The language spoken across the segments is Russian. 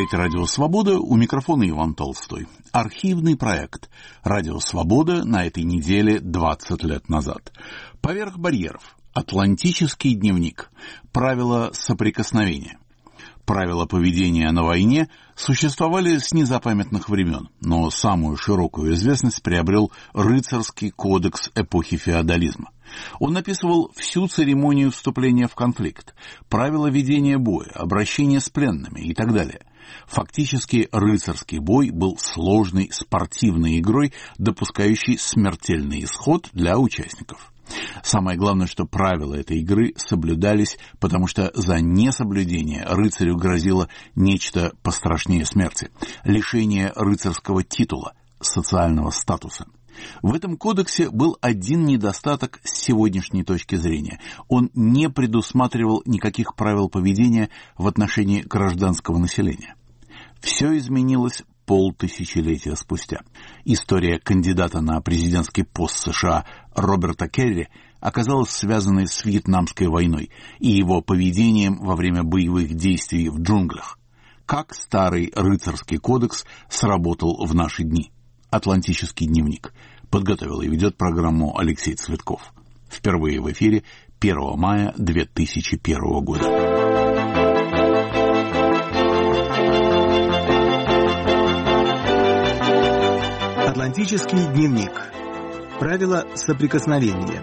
слушаете «Радио Свобода», у микрофона Иван Толстой. Архивный проект «Радио Свобода» на этой неделе 20 лет назад. Поверх барьеров. Атлантический дневник. Правила соприкосновения. Правила поведения на войне существовали с незапамятных времен, но самую широкую известность приобрел рыцарский кодекс эпохи феодализма. Он описывал всю церемонию вступления в конфликт, правила ведения боя, обращения с пленными и так далее. Фактически рыцарский бой был сложной спортивной игрой, допускающей смертельный исход для участников. Самое главное, что правила этой игры соблюдались, потому что за несоблюдение рыцарю грозило нечто пострашнее смерти – лишение рыцарского титула, социального статуса. В этом кодексе был один недостаток с сегодняшней точки зрения. Он не предусматривал никаких правил поведения в отношении гражданского населения. Все изменилось полтысячелетия спустя. История кандидата на президентский пост США Роберта Керри оказалась связанной с Вьетнамской войной и его поведением во время боевых действий в джунглях. Как старый рыцарский кодекс сработал в наши дни? Атлантический дневник. Подготовил и ведет программу Алексей Цветков. Впервые в эфире 1 мая 2001 года. Атлантический дневник. Правила соприкосновения.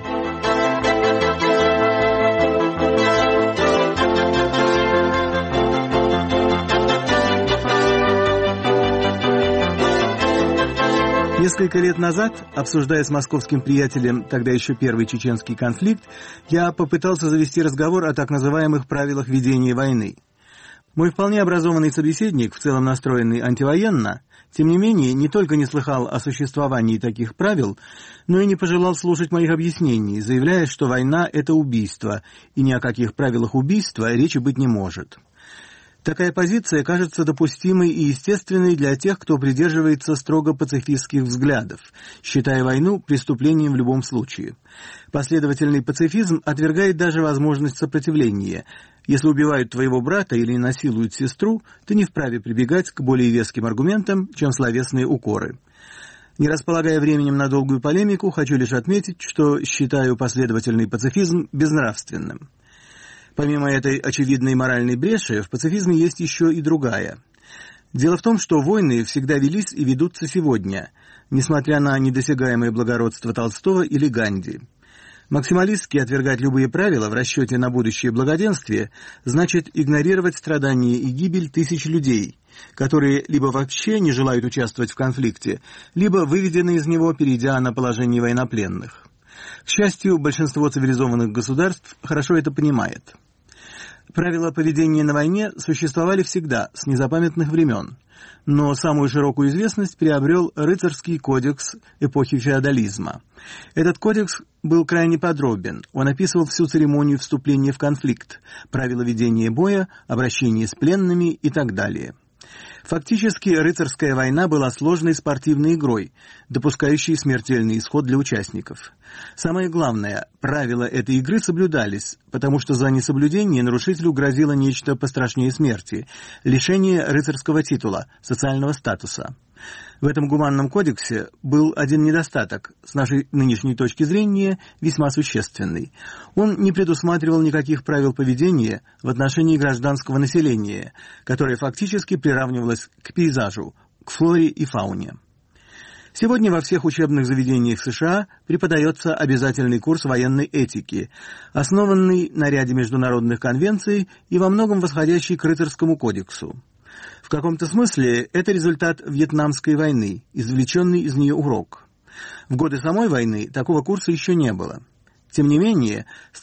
Несколько лет назад, обсуждая с московским приятелем тогда еще первый чеченский конфликт, я попытался завести разговор о так называемых правилах ведения войны. Мой вполне образованный собеседник, в целом настроенный антивоенно, тем не менее, не только не слыхал о существовании таких правил, но и не пожелал слушать моих объяснений, заявляя, что война – это убийство, и ни о каких правилах убийства речи быть не может. Такая позиция кажется допустимой и естественной для тех, кто придерживается строго пацифистских взглядов, считая войну преступлением в любом случае. Последовательный пацифизм отвергает даже возможность сопротивления. Если убивают твоего брата или насилуют сестру, ты не вправе прибегать к более веским аргументам, чем словесные укоры. Не располагая временем на долгую полемику, хочу лишь отметить, что считаю последовательный пацифизм безнравственным. Помимо этой очевидной моральной бреши, в пацифизме есть еще и другая. Дело в том, что войны всегда велись и ведутся сегодня, несмотря на недосягаемое благородство Толстого или Ганди. Максималистски отвергать любые правила в расчете на будущее благоденствие значит игнорировать страдания и гибель тысяч людей, которые либо вообще не желают участвовать в конфликте, либо выведены из него, перейдя на положение военнопленных. К счастью, большинство цивилизованных государств хорошо это понимает. Правила поведения на войне существовали всегда, с незапамятных времен, но самую широкую известность приобрел рыцарский кодекс эпохи феодализма. Этот кодекс был крайне подробен, он описывал всю церемонию вступления в конфликт, правила ведения боя, обращение с пленными и так далее. Фактически, рыцарская война была сложной спортивной игрой, допускающей смертельный исход для участников. Самое главное, правила этой игры соблюдались, потому что за несоблюдение нарушителю грозило нечто пострашнее смерти – лишение рыцарского титула, социального статуса. В этом гуманном кодексе был один недостаток, с нашей нынешней точки зрения, весьма существенный. Он не предусматривал никаких правил поведения в отношении гражданского населения, которое фактически приравнивалось к пейзажу, к флоре и фауне. Сегодня во всех учебных заведениях США преподается обязательный курс военной этики, основанный на ряде международных конвенций и во многом восходящий к рыцарскому кодексу. В каком-то смысле это результат Вьетнамской войны, извлеченный из нее урок. В годы самой войны такого курса еще не было. Тем не менее, с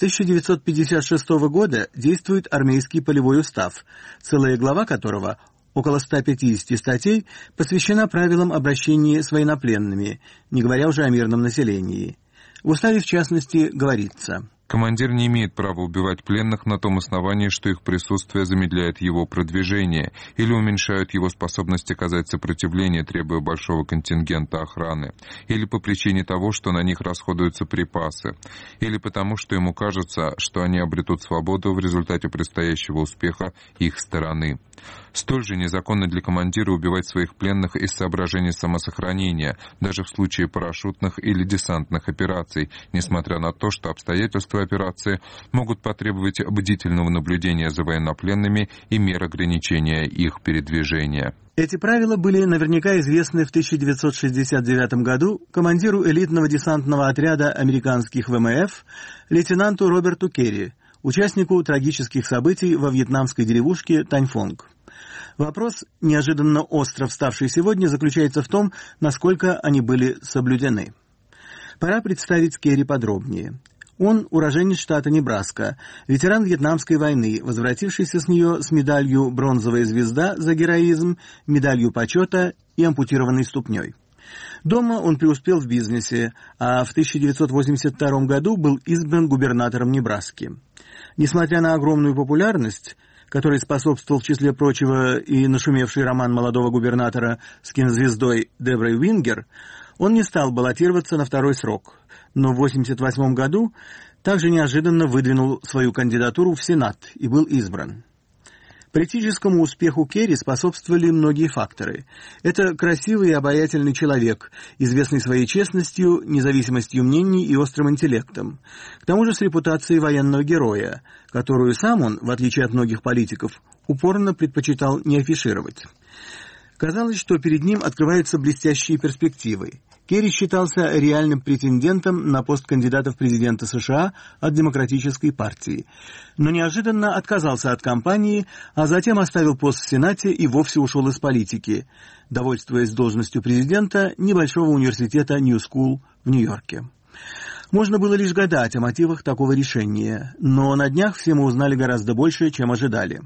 1956 года действует армейский полевой устав, целая глава которого, около 150 статей, посвящена правилам обращения с военнопленными, не говоря уже о мирном населении. В уставе, в частности, говорится: Командир не имеет права убивать пленных на том основании, что их присутствие замедляет его продвижение или уменьшает его способность оказать сопротивление, требуя большого контингента охраны, или по причине того, что на них расходуются припасы, или потому, что ему кажется, что они обретут свободу в результате предстоящего успеха их стороны. Столь же незаконно для командира убивать своих пленных из соображений самосохранения, даже в случае парашютных или десантных операций, несмотря на то, что обстоятельства операции могут потребовать бдительного наблюдения за военнопленными и мер ограничения их передвижения. Эти правила были наверняка известны в 1969 году командиру элитного десантного отряда американских ВМФ лейтенанту Роберту Керри, участнику трагических событий во вьетнамской деревушке Таньфонг. Вопрос, неожиданно остро вставший сегодня, заключается в том, насколько они были соблюдены. Пора представить Керри подробнее. Он уроженец штата Небраска, ветеран Вьетнамской войны, возвратившийся с нее с медалью «Бронзовая звезда» за героизм, медалью почета и ампутированной ступней. Дома он преуспел в бизнесе, а в 1982 году был избран губернатором Небраски. Несмотря на огромную популярность, которой способствовал, в числе прочего, и нашумевший роман молодого губернатора с кинозвездой Деброй Уингер, он не стал баллотироваться на второй срок, но в 1988 году также неожиданно выдвинул свою кандидатуру в Сенат и был избран. Политическому успеху Керри способствовали многие факторы. Это красивый и обаятельный человек, известный своей честностью, независимостью мнений и острым интеллектом. К тому же с репутацией военного героя, которую сам он, в отличие от многих политиков, упорно предпочитал не афишировать. Казалось, что перед ним открываются блестящие перспективы. Керри считался реальным претендентом на пост кандидата в президенты США от Демократической партии, но неожиданно отказался от кампании, а затем оставил пост в Сенате и вовсе ушел из политики, довольствуясь должностью президента небольшого университета Нью-Скул в Нью-Йорке. Можно было лишь гадать о мотивах такого решения, но на днях все мы узнали гораздо больше, чем ожидали.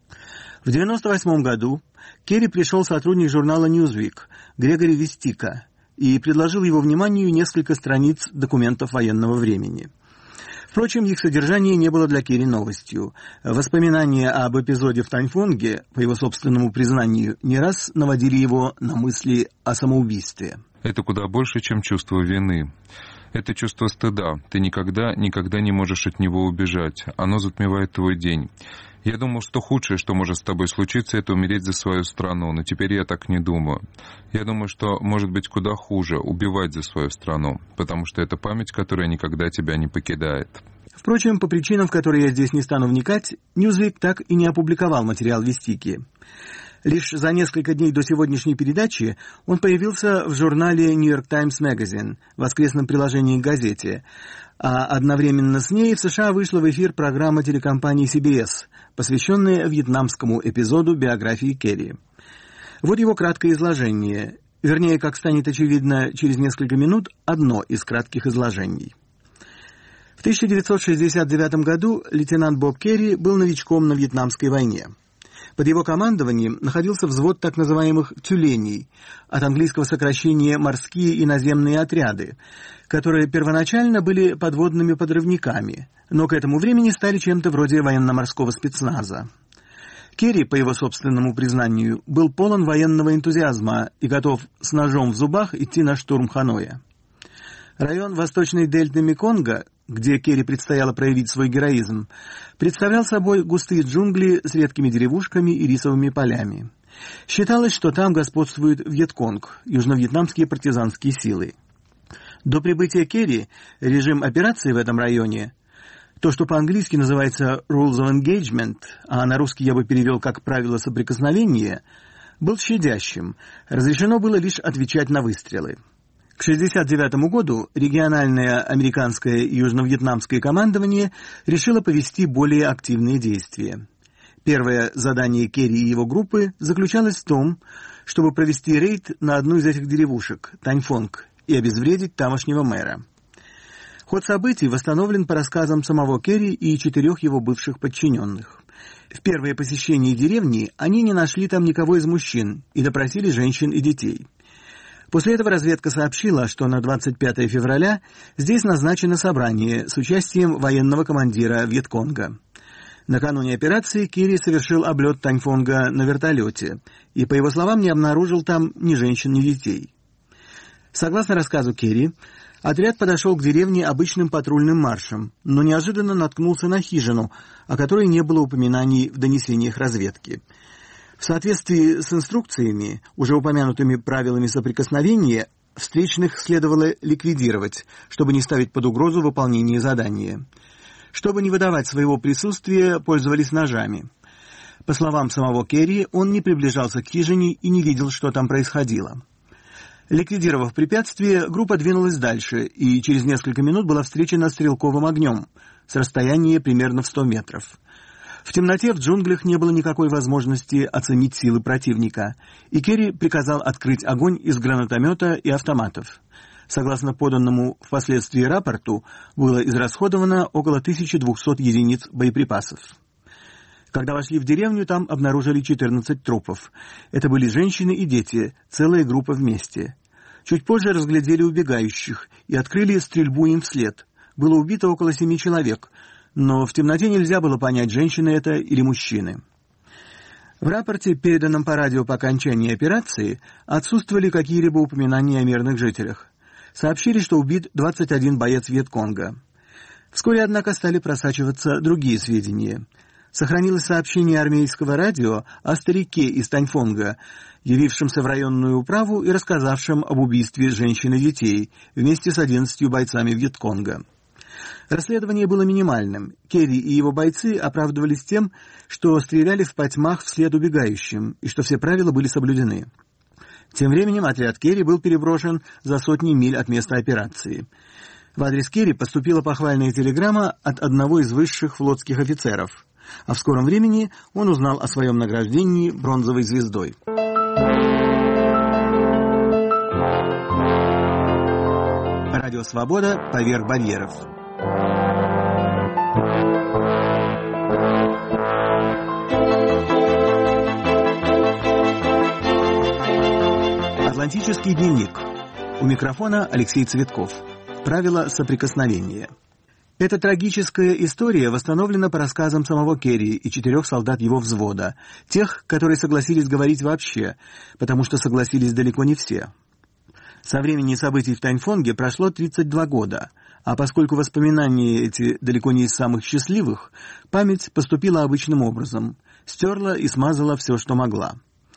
В 1998 году Керри пришел сотрудник журнала Newsweek Грегори Вестика и предложил его вниманию несколько страниц документов военного времени. Впрочем, их содержание не было для Керри новостью. Воспоминания об эпизоде в Таньфонге, по его собственному признанию, не раз наводили его на мысли о самоубийстве. Это куда больше, чем чувство вины. Это чувство стыда. Ты никогда не можешь от него убежать. Оно затмевает твой день. Я думал, что худшее, что может с тобой случиться, это умереть за свою страну, но теперь я так не думаю. Я думаю, что может быть куда хуже убивать за свою страну, потому что это память, которая никогда тебя не покидает. Впрочем, по причинам, в которые я здесь не стану вникать, Newsweek так и не опубликовал материал Вестики. Лишь за несколько дней до сегодняшней передачи он появился в журнале New York Times Magazine, воскресном приложении к газете, а одновременно с ней в США вышла в эфир программа телекомпании CBS, посвященная вьетнамскому эпизоду биографии Керри. Вот его краткое изложение, вернее, как станет очевидно через несколько минут, одно из кратких изложений. В 1969 году лейтенант Боб Керри был новичком на Вьетнамской войне. Под его командованием находился взвод так называемых «тюленей», от английского сокращения «морские и наземные отряды», которые первоначально были подводными подрывниками, но к этому времени стали чем-то вроде военно-морского спецназа. Керри, по его собственному признанию, был полон военного энтузиазма и готов с ножом в зубах идти на штурм Ханоя. Район восточной дельты Меконга, где Керри предстояло проявить свой героизм, представлял собой густые джунгли с редкими деревушками и рисовыми полями. Считалось, что там господствует Вьетконг, южно-вьетнамские партизанские силы. До прибытия Керри режим операции в этом районе, то, что по-английски называется «rules of engagement», а на русский я бы перевел как «правила соприкосновения», был щадящим, разрешено было лишь отвечать на выстрелы. К 1969 году региональное американское и южно-вьетнамское командование решило повести более активные действия. Первое задание Керри и его группы заключалось в том, чтобы провести рейд на одну из этих деревушек, Таньфонг, и обезвредить тамошнего мэра. Ход событий восстановлен по рассказам самого Керри и 4 его бывших подчиненных. В первое посещение деревни они не нашли там никого из мужчин и допросили женщин и детей. После этого разведка сообщила, что на 25 февраля здесь назначено собрание с участием военного командира Вьетконга. Накануне операции Керри совершил облет Таньфонга на вертолете и, по его словам, не обнаружил там ни женщин, ни детей. Согласно рассказу Керри, отряд подошел к деревне обычным патрульным маршем, но неожиданно наткнулся на хижину, о которой не было упоминаний в донесениях разведки. В соответствии с инструкциями, уже упомянутыми правилами соприкосновения, встречных следовало ликвидировать, чтобы не ставить под угрозу выполнение задания. Чтобы не выдавать своего присутствия, пользовались ножами. По словам самого Керри, он не приближался к хижине и не видел, что там происходило. Ликвидировав препятствие, группа двинулась дальше и через несколько минут была встречена стрелковым огнем с расстояния примерно в 100 метров. В темноте в джунглях не было никакой возможности оценить силы противника, и Керри приказал открыть огонь из гранатомета и автоматов. Согласно поданному впоследствии рапорту, было израсходовано около 1200 единиц боеприпасов. Когда вошли в деревню, там обнаружили 14 трупов. Это были женщины и дети, целая группа вместе. Чуть позже разглядели убегающих и открыли стрельбу им вслед. Было убито около 7 человек, но в темноте нельзя было понять, женщины это или мужчины. В рапорте, переданном по радио по окончании операции, отсутствовали какие-либо упоминания о мирных жителях. Сообщили, что убит 21 боец Вьетконга. Вскоре, однако, стали просачиваться другие сведения. Сохранилось сообщение армейского радио о старике из Таньфонга, явившемся в районную управу и рассказавшем об убийстве женщин и детей вместе с 11 бойцами Вьетконга. Расследование было минимальным. Керри и его бойцы оправдывались тем, что стреляли в потьмах вслед убегающим, и что все правила были соблюдены. Тем временем отряд Керри был переброшен за сотни миль от места операции. В адрес Керри поступила похвальная телеграмма от одного из высших флотских офицеров, а в скором времени он узнал о своем награждении бронзовой звездой. Радио «Свобода. Поверх барьеров». Атлантический дневник. У микрофона Алексей Цветков. Правила соприкосновения. Эта трагическая история восстановлена по рассказам самого Керри и 4 солдат его взвода, тех, которые согласились говорить вообще, потому что согласились далеко не все. Со времени событий в Таньфонге прошло 32 года, а поскольку воспоминания эти далеко не из самых счастливых, память поступила обычным образом, стерла и смазала все, что могла.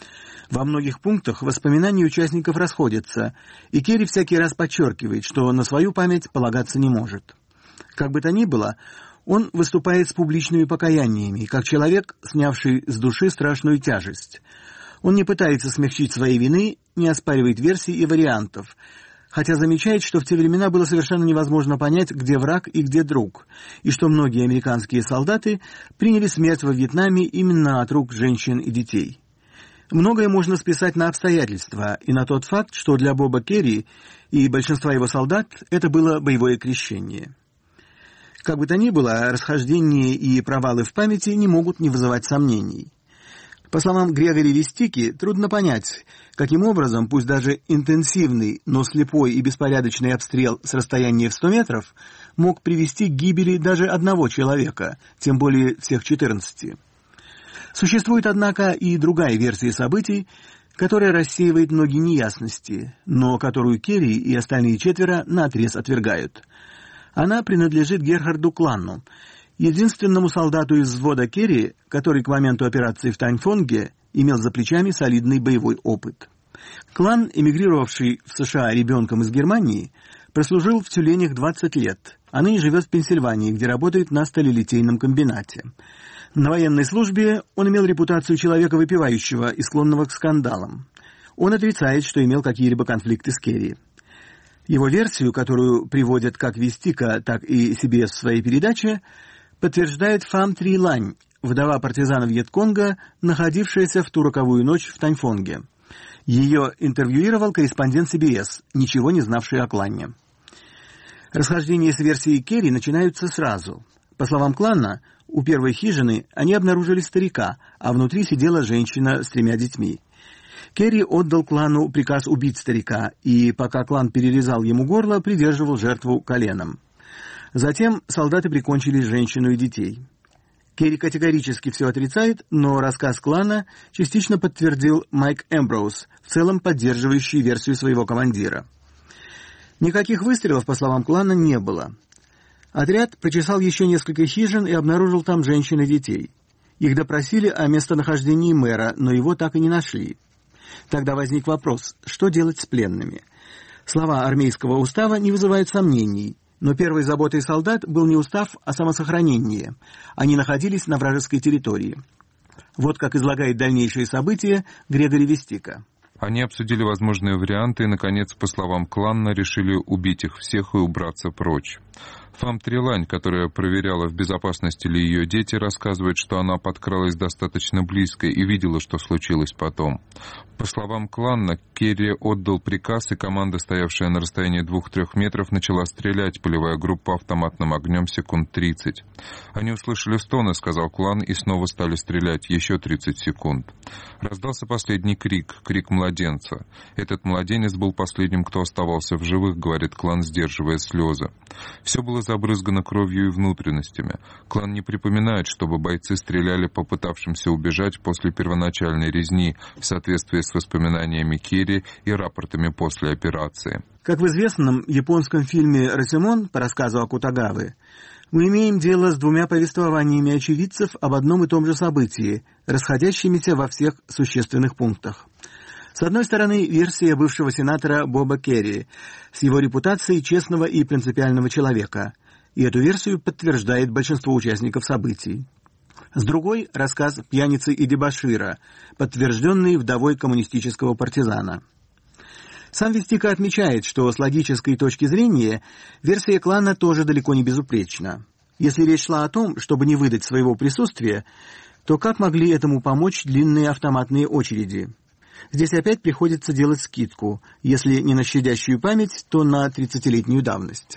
Во многих пунктах воспоминания участников расходятся, и Керри всякий раз подчеркивает, что на свою память полагаться не может. Как бы то ни было, он выступает с публичными покаяниями, как человек, снявший с души страшную тяжесть. Он не пытается смягчить своей вины, не оспаривает версий и вариантов, хотя замечает, что в те времена было совершенно невозможно понять, где враг и где друг, и что многие американские солдаты приняли смерть во Вьетнаме именно от рук женщин и детей. Многое можно списать на обстоятельства и на тот факт, что для Боба Керри и большинства его солдат это было боевое крещение. Как бы то ни было, расхождения и провалы в памяти не могут не вызывать сомнений. По словам Грегори Вестики, трудно понять, каким образом, пусть даже интенсивный, но слепой и беспорядочный обстрел с расстояния в 100 метров мог привести к гибели даже одного человека, тем более всех 14. Существует, однако, и другая версия событий, которая рассеивает многие неясности, но которую Керри и остальные 4 наотрез отвергают. Она принадлежит Герхарду Кланну, единственному солдату из взвода Керри, который к моменту операции в Таньфонге имел за плечами солидный боевой опыт. Клан, эмигрировавший в США ребенком из Германии, прослужил в тюленях 20 лет, а ныне живет в Пенсильвании, где работает на сталелитейном комбинате. На военной службе он имел репутацию человека выпивающего и склонного к скандалам. Он отрицает, что имел какие-либо конфликты с Керри. Его версию, которую приводят как Вестика, так и CBS в своей передаче, подтверждает Фам Три Лань, вдова партизана Вьетконга, находившаяся в ту роковую ночь в Таньфонге. Ее интервьюировал корреспондент CBS, ничего не знавший о клане. Расхождения с версией Керри начинаются сразу. По словам клана, у первой хижины они обнаружили старика, а внутри сидела женщина с 3 детьми. Керри отдал клану приказ убить старика, и пока клан перерезал ему горло, придерживал жертву коленом. Затем солдаты прикончили женщину и детей. Керри категорически все отрицает, но рассказ клана частично подтвердил Майк Эмброуз, в целом поддерживающий версию своего командира. Никаких выстрелов, по словам клана, не было. Отряд прочесал еще несколько хижин и обнаружил там женщин и детей. Их допросили о местонахождении мэра, но его так и не нашли. Тогда возник вопрос, что делать с пленными? Слова армейского устава не вызывают сомнений, но первой заботой солдат был не устав, а самосохранение. Они находились на вражеской территории. Вот как излагает дальнейшие события Грегори Вестика. Они обсудили возможные варианты и, наконец, по словам клана, решили убить их всех и убраться прочь. Фам Трилань, которая проверяла, в безопасности ли ее дети, рассказывает, что она подкралась достаточно близко и видела, что случилось потом. По словам клана, Керри отдал приказ, и команда, стоявшая на расстоянии 2-3 метров, начала стрелять, поливая группу автоматным огнем секунд 30. «Они услышали стоны», — сказал клан, и снова стали стрелять, еще 30 секунд. Раздался последний крик младенца. Этот младенец был последним, кто оставался в живых, говорит клан, сдерживая слезы. Все было забрызгано кровью и внутренностями. Клан не припоминает, чтобы бойцы стреляли по пытавшимся убежать после первоначальной резни в соответствии с воспоминаниями Керри и рапортами после операции. Как в известном японском фильме «Росимон» по рассказу Акутагавы, мы имеем дело с двумя повествованиями очевидцев об одном и том же событии, расходящимися во всех существенных пунктах. С одной стороны, версия бывшего сенатора Боба Керри с его репутацией честного и принципиального человека, и эту версию подтверждает большинство участников событий. С другой — рассказ пьяницы и дебошира, подтвержденный вдовой коммунистического партизана. Сам Вестика отмечает, что с логической точки зрения версия клана тоже далеко не безупречна. Если речь шла о том, чтобы не выдать своего присутствия, то как могли этому помочь длинные автоматные очереди? Здесь опять приходится делать скидку, если не на щадящую память, то на 30-летнюю давность.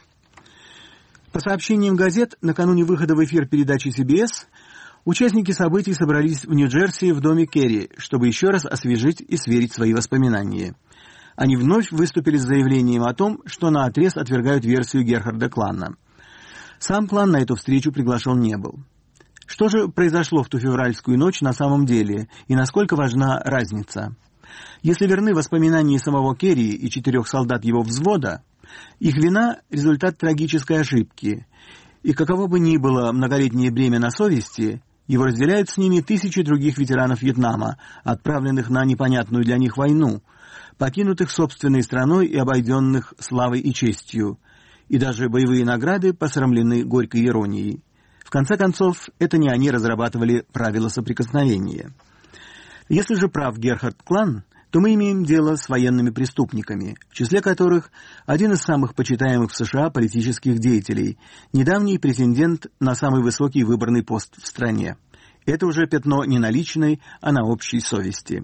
По сообщениям газет, накануне выхода в эфир передачи CBS, участники событий собрались в Нью-Джерси в доме Керри, чтобы еще раз освежить и сверить свои воспоминания. Они вновь выступили с заявлением о том, что наотрез отвергают версию Герхарда Клана. Сам клан на эту встречу приглашен не был. Что же произошло в ту февральскую ночь на самом деле, и насколько важна разница? Если верны воспоминания самого Керри и 4 солдат его взвода, их вина – результат трагической ошибки, и каково бы ни было многолетнее бремя на совести, его разделяют с ними тысячи других ветеранов Вьетнама, отправленных на непонятную для них войну, покинутых собственной страной и обойденных славой и честью, и даже боевые награды посрамлены горькой иронией. В конце концов, это не они разрабатывали правила соприкосновения. Если же прав Герхард Клан, то мы имеем дело с военными преступниками, в числе которых один из самых почитаемых в США политических деятелей, недавний претендент на самый высокий выборный пост в стране. Это уже пятно не на личной, а на общей совести.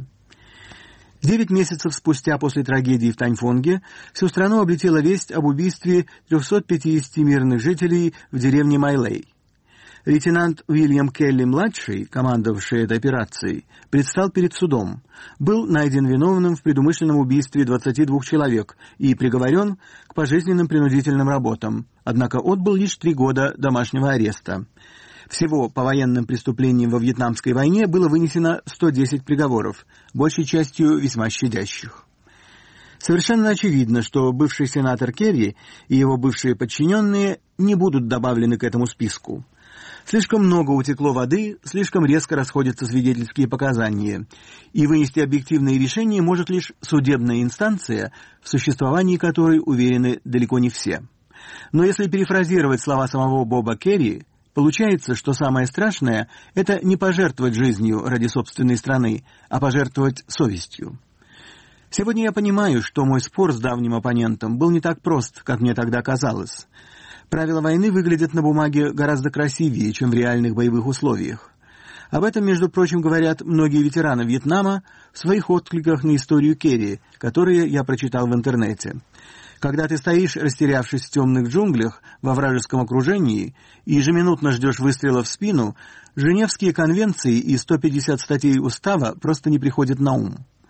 9 месяцев спустя после трагедии в Таньфонге всю страну облетела весть об убийстве 350 мирных жителей в деревне Майлей. Лейтенант Уильям Келли-младший, командовавший этой операцией, предстал перед судом, был найден виновным в предумышленном убийстве 22 человек и приговорен к пожизненным принудительным работам, однако отбыл лишь 3 года домашнего ареста. Всего по военным преступлениям во Вьетнамской войне было вынесено 110 приговоров, большей частью весьма щадящих. Совершенно очевидно, что бывший сенатор Керри и его бывшие подчиненные не будут добавлены к этому списку. Слишком много утекло воды, слишком резко расходятся свидетельские показания, и вынести объективные решения может лишь судебная инстанция, в существовании которой уверены далеко не все. Но если перефразировать слова самого Боба Керри, получается, что самое страшное – это не пожертвовать жизнью ради собственной страны, а пожертвовать совестью. Сегодня я понимаю, что мой спор с давним оппонентом был не так прост, как мне тогда казалось. Правила войны выглядят на бумаге гораздо красивее, чем в реальных боевых условиях. Об этом, между прочим, говорят многие ветераны Вьетнама в своих откликах на историю Керри, которые я прочитал в интернете. Когда ты стоишь, растерявшись в темных джунглях, во вражеском окружении, и ежеминутно ждешь выстрела в спину, Женевские конвенции и 150 статей устава просто не приходят на ум.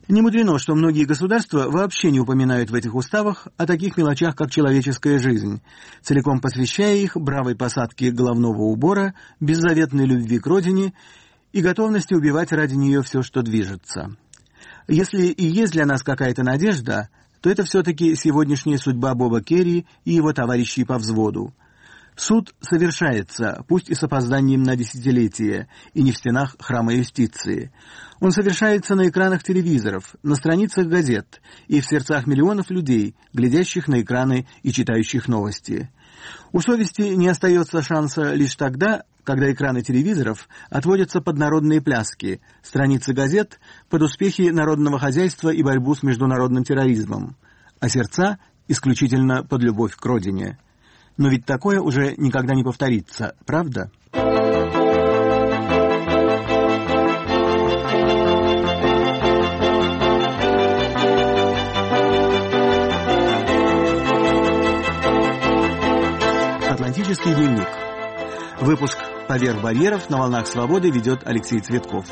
Не мудрено, что многие государства вообще не упоминают в этих уставах о таких мелочах, как человеческая жизнь, целиком посвящая их бравой посадке головного убора, беззаветной любви к родине и готовности убивать ради нее все, что движется. Если и есть для нас какая-то надежда, то это все-таки сегодняшняя судьба Боба Керри и его товарищей по взводу. Суд совершается, пусть и с опозданием на десятилетия, и не в стенах храма юстиции. Он совершается на экранах телевизоров, на страницах газет и в сердцах миллионов людей, глядящих на экраны и читающих новости. У совести не остается шанса лишь тогда, когда экраны телевизоров отводятся под народные пляски, страницы газет — под успехи народного хозяйства и борьбу с международным терроризмом, а сердца — исключительно под любовь к родине. Но ведь такое уже никогда не повторится, правда? Атлантический дневник. Выпуск «Поверх барьеров» на волнах свободы ведет Алексей Цветков.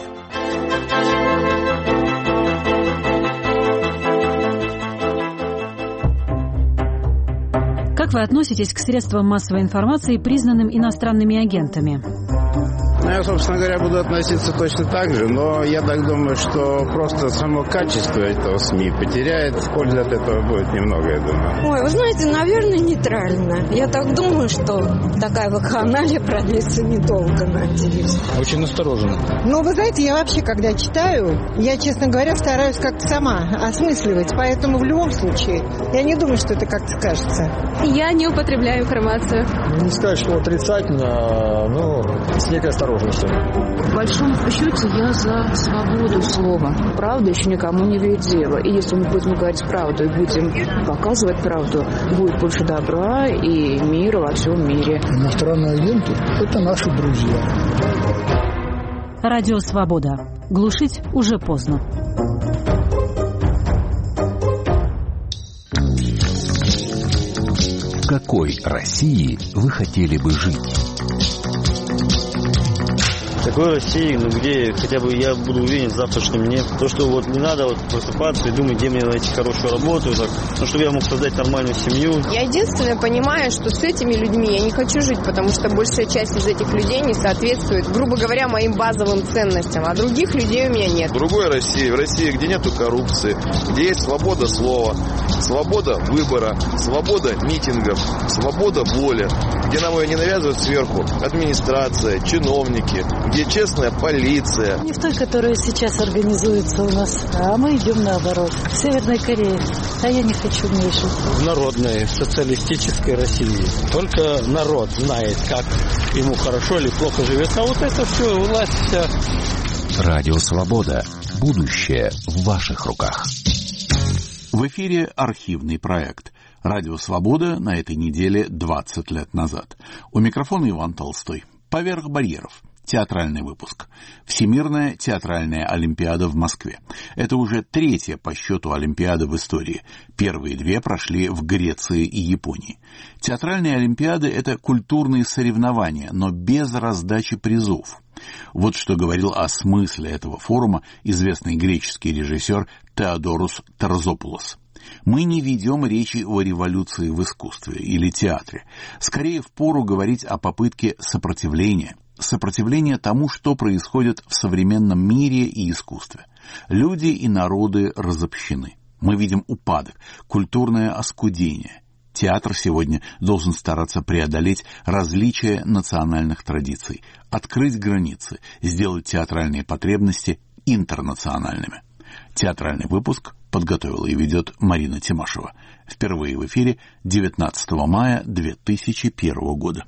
Как вы относитесь к средствам массовой информации, признанным иностранными агентами? Я, собственно говоря, буду относиться точно так же, но я так думаю, что просто само качество этого СМИ потеряет, пользы от этого будет немного, я думаю. Ой, вы знаете, наверное, нейтрально. Я так думаю, что такая вакханалия продлится недолго, надеюсь. Очень настороженно. Ну, вы знаете, я вообще, когда читаю, я, честно говоря, стараюсь как-то сама осмысливать, поэтому в любом случае я не думаю, что это как-то скажется. Я не употребляю информацию. Не сказать, что отрицательно, но с некой осторожностью. В большом счете я за свободу слова. Правда еще никому не вредила. И если мы будем говорить правду и будем показывать правду, будет больше добра и мира во всем мире. Иностранные агенты – это наши друзья. Радио «Свобода». Глушить уже поздно. В какой России вы хотели бы жить? Такой России, где хотя бы я буду уверен в завтрашнем дне. То, что вот не надо просыпаться и думать, где мне найти хорошую работу, чтобы я мог создать нормальную семью. Я единственное понимаю, что с этими людьми я не хочу жить, потому что большая часть из этих людей не соответствует, грубо говоря, моим базовым ценностям, а других людей у меня нет. В другой России, в России, где нету коррупции, где есть свобода слова, свобода выбора, свобода митингов, свобода воли, где нам ее не навязывают сверху администрация, чиновники, где честная полиция. Не в той, которая сейчас организуется у нас, а мы идем наоборот. В Северной Корее. А я не хочу в ней жить. В народной социалистической России. Только народ знает, как ему хорошо или плохо живется. А вот это все, власть вся. Радио «Свобода». Будущее в ваших руках. В эфире архивный проект. Радио «Свобода» на этой неделе 20 лет назад. У микрофона Иван Толстой. «Поверх барьеров». Театральный выпуск. Всемирная театральная олимпиада в Москве. Это уже третья по счету олимпиада в истории. Первые две прошли в Греции и Японии. Театральные олимпиады – это культурные соревнования, но без раздачи призов. Вот что говорил о смысле этого форума известный греческий режиссер Теодорос Тарзопулос. Мы не ведем речи о революции в искусстве или театре. Скорее впору говорить о попытке сопротивления тому, что происходит в современном мире и искусстве. Люди и народы разобщены. Мы видим упадок, культурное оскудение. Театр сегодня должен стараться преодолеть различия национальных традиций, открыть границы, сделать театральные потребности интернациональными. Театральный выпуск подготовила и ведет Марина Тимашева. Впервые в эфире 19 мая 2001 года.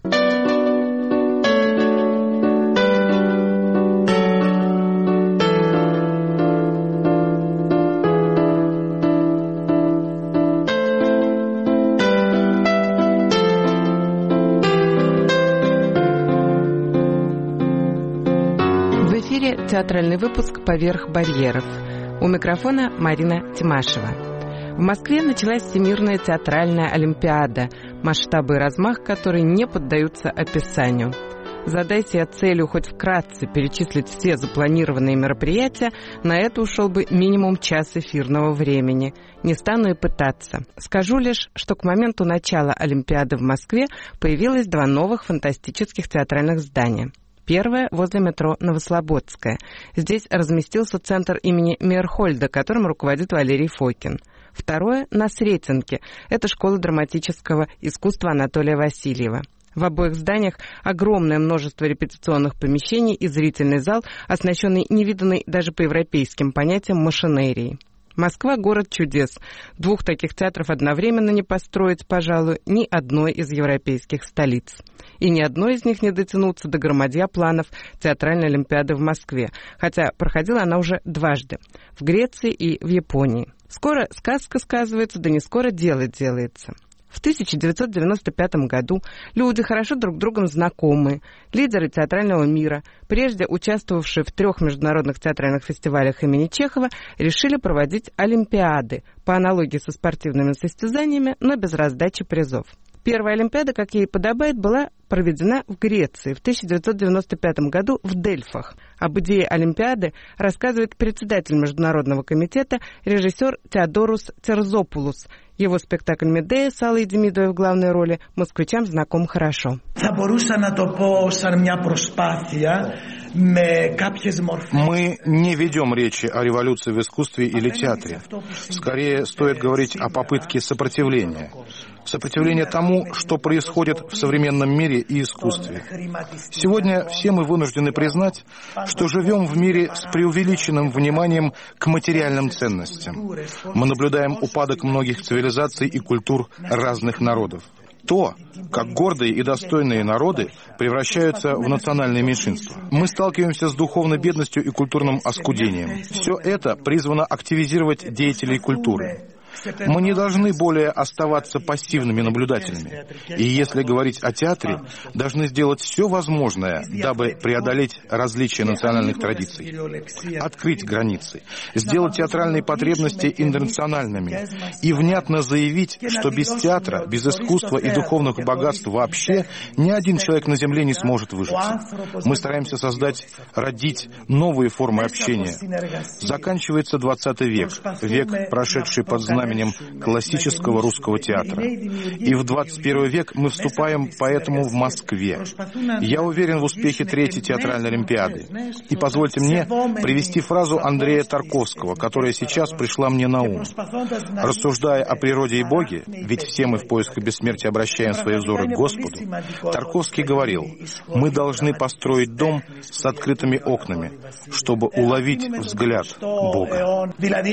Театральный выпуск «Поверх барьеров». У микрофона Марина Тимашева. В Москве началась Всемирная театральная олимпиада, масштабы и размах которой не поддаются описанию. Задай себе целью хоть вкратце перечислить все запланированные мероприятия, на это ушел бы минимум час эфирного времени. Не стану и пытаться. Скажу лишь, что к моменту начала Олимпиады в Москве появилось 2 новых фантастических театральных здания. Первое возле метро Новослободская. Здесь разместился центр имени Мейерхольда, которым руководит Валерий Фокин. Второе на Сретенке. Это школа драматического искусства Анатолия Васильева. В обоих зданиях огромное множество репетиционных помещений и зрительный зал, оснащенный невиданной даже по европейским понятиям машинерией. Москва – город чудес. 2 таких театров одновременно не построить, пожалуй, ни одной из европейских столиц. И ни одной из них не дотянуться до громадья планов театральной Олимпиады в Москве, хотя проходила она уже дважды – в Греции и в Японии. Скоро сказка сказывается, да не скоро дело делается. В 1995 году люди, хорошо друг с другом знакомые, лидеры театрального мира, прежде участвовавшие в 3 международных театральных фестивалях имени Чехова, решили проводить Олимпиады по аналогии со спортивными состязаниями, но без раздачи призов. Первая Олимпиада, как ей подобает, была проведена в Греции в 1995 году в Дельфах. Об идее Олимпиады рассказывает председатель Международного комитета, режиссер Теодорус Терзопулус. Его спектакль «Медея» с Аллой Демидовой в главной роли москвичам знаком хорошо. Мы не ведем речи о революции в искусстве или театре. Скорее, стоит говорить о попытке сопротивления. Сопротивление тому, что происходит в современном мире и искусстве. Сегодня все мы вынуждены признать, что живем в мире с преувеличенным вниманием к материальным ценностям. Мы наблюдаем упадок многих цивилизаций и культур разных народов. То, как гордые и достойные народы превращаются в национальные меньшинства. Мы сталкиваемся с духовной бедностью и культурным оскудением. Все это призвано активизировать деятелей культуры. Мы не должны более оставаться пассивными наблюдателями. И если говорить о театре, должны сделать все возможное, дабы преодолеть различия национальных традиций, открыть границы, сделать театральные потребности интернациональными и внятно заявить, что без театра, без искусства и духовных богатств вообще ни один человек на земле не сможет выжить. Мы стараемся родить новые формы общения. Заканчивается 20 век, век, прошедший под знаменем классического русского театра. И в 21 век мы вступаем поэтому в Москве. Я уверен в успехе 3-й театральной Олимпиады. И позвольте мне привести фразу Андрея Тарковского, которая сейчас пришла мне на ум. Рассуждая о природе и Боге, ведь все мы в поисках бессмертия обращаем свои взоры к Господу, Тарковский говорил: мы должны построить дом с открытыми окнами, чтобы уловить взгляд Бога.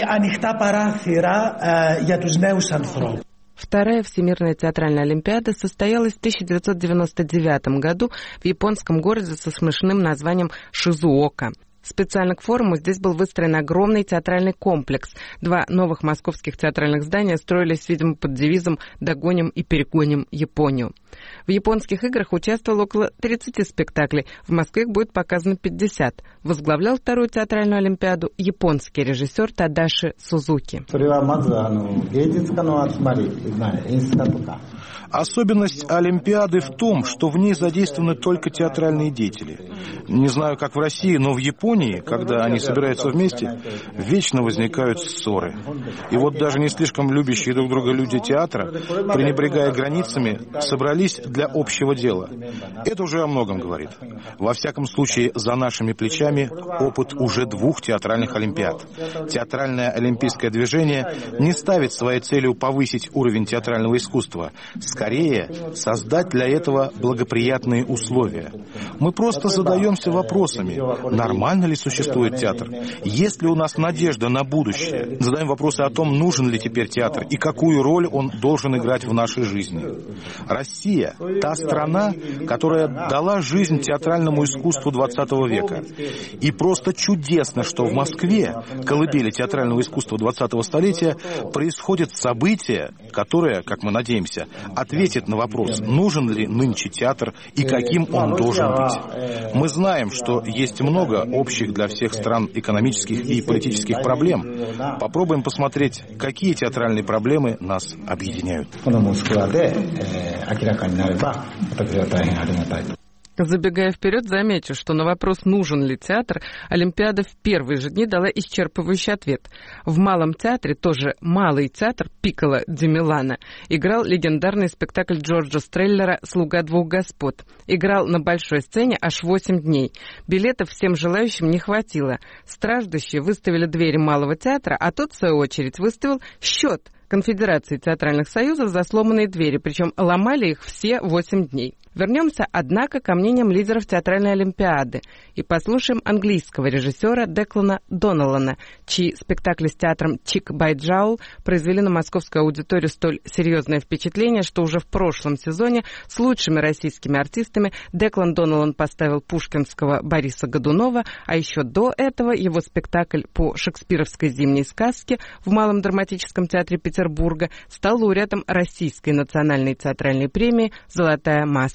Вторая Всемирная театральная Олимпиада состоялась в 1999 году в японском городе со смешным названием Шизуока. Специально к форуму здесь был выстроен огромный театральный комплекс. 2 новых московских театральных здания строились, видимо, под девизом «Догоним и перегоним Японию». В японских играх участвовало около 30 спектаклей. В Москве их будет показано 50. Возглавлял 2-ю театральную Олимпиаду японский режиссер Тадаши Сузуки. Особенность Олимпиады в том, что в ней задействованы только театральные деятели. Не знаю, как в России, но в Японии, когда они собираются вместе, вечно возникают ссоры. И вот даже не слишком любящие друг друга люди театра, пренебрегая границами, собрались для общего дела. Это уже о многом говорит. Во всяком случае, за нашими плечами опыт уже 2 театральных Олимпиад. Театральное олимпийское движение не ставит своей целью повысить уровень театрального искусства. Скорее, создать для этого благоприятные условия. Мы просто задаемся вопросами, нормально ли существует театр, есть ли у нас надежда на будущее. Задаем вопросы о том, нужен ли теперь театр и какую роль он должен играть в нашей жизни. Россия – та страна, которая дала жизнь театральному искусству 20 века. И просто чудесно, что в Москве, колыбели театрального искусства 20-го столетия, происходит событие, которое, как мы надеемся, ответит на вопрос, нужен ли нынче театр и каким он должен быть. Мы знаем, что есть много общих для всех стран экономических и политических проблем. Попробуем посмотреть, какие театральные проблемы нас объединяют. Забегая вперед, замечу, что на вопрос, нужен ли театр, Олимпиада в первые же дни дала исчерпывающий ответ. В Малом театре, тоже Малый театр Пикколо ди Милано, играл легендарный спектакль Джорджа Стреллера «Слуга двух господ». Играл на большой сцене аж 8 дней. Билетов всем желающим не хватило. Страждущие выставили двери Малого театра, а тот, в свою очередь, выставил счет Конфедерации театральных союзов за сломанные двери, причем ломали их все 8 дней. Вернемся, однако, ко мнениям лидеров театральной олимпиады и послушаем английского режиссера Деклана Доналана, чьи спектакли с театром Чик бай Джоул произвели на московскую аудиторию столь серьезное впечатление, что уже в прошлом сезоне с лучшими российскими артистами Деклан Доналан поставил пушкинского Бориса Годунова, а еще до этого его спектакль по шекспировской «Зимней сказке» в Малом драматическом театре Петербурга стал лауреатом Российской национальной театральной премии «Золотая маска».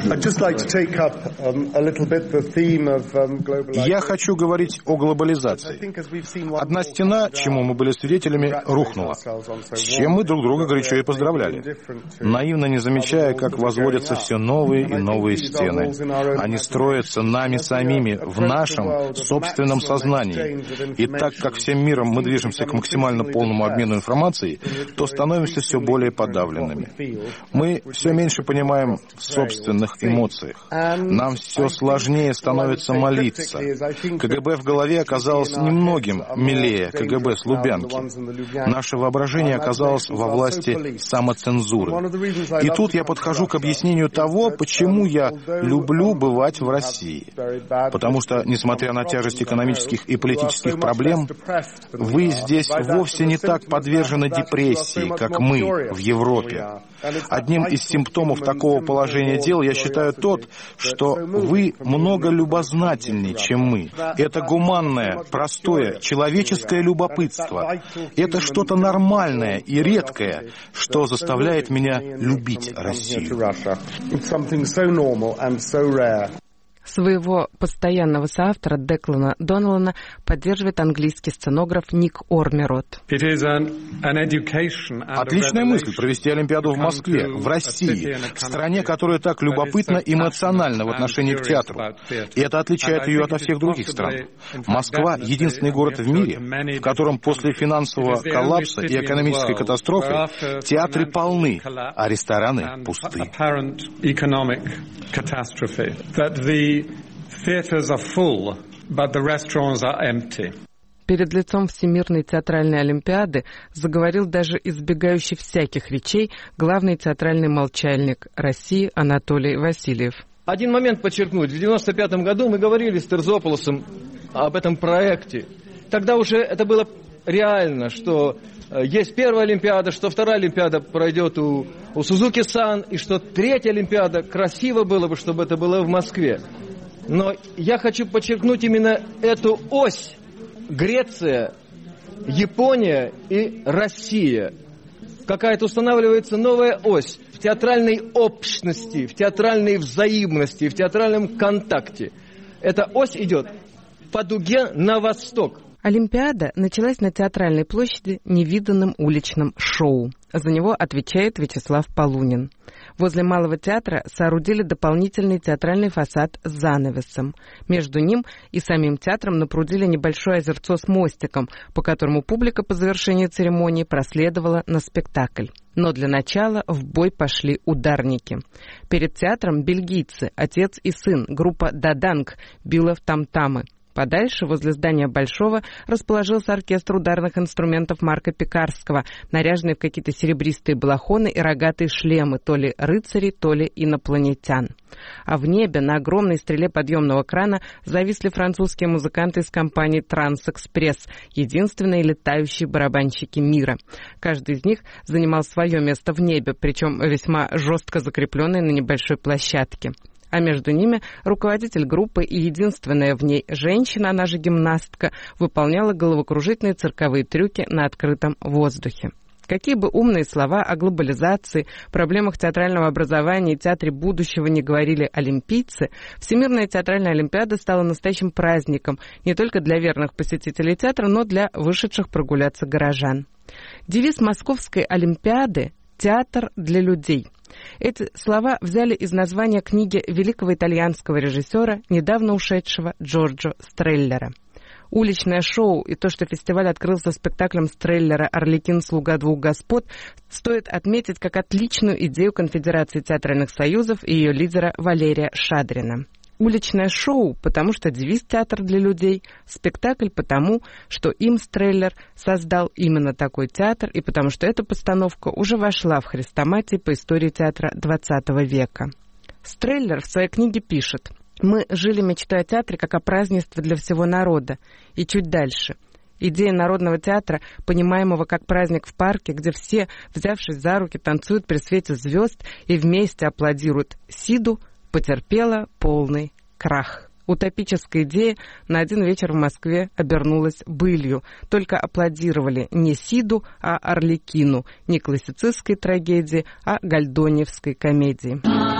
Я хочу говорить о глобализации. Одна стена, чему мы были свидетелями, рухнула, с чем мы друг друга горячо и поздравляли, наивно не замечая, как возводятся все новые и новые стены. Они строятся нами самими, в нашем собственном сознании. И так как всем миром мы движемся к максимально полному обмену информацией, то становимся все более подавленными. Мы все меньше понимаем собственных эмоциях. Нам все сложнее становится молиться. КГБ в голове оказалось немногим милее КГБ с Лубянки. Наше воображение оказалось во власти самоцензуры. И тут я подхожу к объяснению того, почему я люблю бывать в России. Потому что, несмотря на тяжесть экономических и политических проблем, вы здесь вовсе не так подвержены депрессии, как мы в Европе. Одним из симптомов такого положения дел я считаю тот, что вы много любознательнее, чем мы. Это гуманное, простое, человеческое любопытство. Это что-то нормальное и редкое, что заставляет меня любить Россию. Своего постоянного соавтора Деклана Доналана поддерживает английский сценограф Ник Ормерот. Отличная мысль провести Олимпиаду в Москве, в России, в стране, которая так любопытна и эмоциональна в отношении к театру. И это отличает ее ото всех других стран. Москва — единственный город в мире, в котором после финансового коллапса и экономической катастрофы театры полны, а рестораны пусты. Перед лицом Всемирной театральной олимпиады заговорил даже избегающий всяких речей главный театральный молчальник России Анатолий Васильев. Один момент подчеркнуть. В 1995 году мы говорили с Терзополосом об этом проекте. Тогда уже это было реально, что есть первая Олимпиада, что вторая Олимпиада пройдет у Сузуки-сан, и что третья Олимпиада, красиво было бы, чтобы это было в Москве. Но я хочу подчеркнуть именно эту ось: Греция, Япония и Россия. Какая-то устанавливается новая ось в театральной общности, в театральной взаимности, в театральном контакте. Эта ось идет по дуге на восток. Олимпиада началась на Театральной площади невиданным уличным шоу. За него отвечает Вячеслав Полунин. Возле Малого театра соорудили дополнительный театральный фасад с занавесом. Между ним и самим театром напрудили небольшое озерцо с мостиком, по которому публика по завершении церемонии проследовала на спектакль. Но для начала в бой пошли ударники. Перед театром бельгийцы, отец и сын, группа «Даданг» била в там-тамы. Подальше, возле здания Большого, расположился оркестр ударных инструментов Марка Пекарского, наряженный в какие-то серебристые балахоны и рогатые шлемы, то ли рыцарей, то ли инопланетян. А в небе на огромной стреле подъемного крана зависли французские музыканты из компании «Транс-Экспресс», единственные летающие барабанщики мира. Каждый из них занимал свое место в небе, причем весьма жестко закрепленное на небольшой площадке. А между ними руководитель группы и единственная в ней женщина, она же гимнастка, выполняла головокружительные цирковые трюки на открытом воздухе. Какие бы умные слова о глобализации, проблемах театрального образования и театре будущего не говорили олимпийцы, Всемирная театральная олимпиада стала настоящим праздником не только для верных посетителей театра, но для вышедших прогуляться горожан. Девиз Московской олимпиады «Театр для людей». Эти слова взяли из названия книги великого итальянского режиссера, недавно ушедшего Джорджо Стреллера. Уличное шоу и то, что фестиваль открылся спектаклем Стреллера «Арлекин. Слуга двух господ», стоит отметить как отличную идею Конфедерации театральных союзов и ее лидера Валерия Шадрина. Уличное шоу, потому что девиз «Театр для людей», спектакль потому, что им Стреллер создал именно такой театр, и потому что эта постановка уже вошла в хрестоматии по истории театра XX века. Стреллер в своей книге пишет: «Мы жили мечтой о театре как о празднестве для всего народа». И чуть дальше. Идея народного театра, понимаемого как праздник в парке, где все, взявшись за руки, танцуют при свете звезд и вместе аплодируют Сиду, потерпела полный крах. Утопическая идея на один вечер в Москве обернулась былью. Только аплодировали не Сиду, а Арлекину, не классицистской трагедии, а гальдониевской комедии.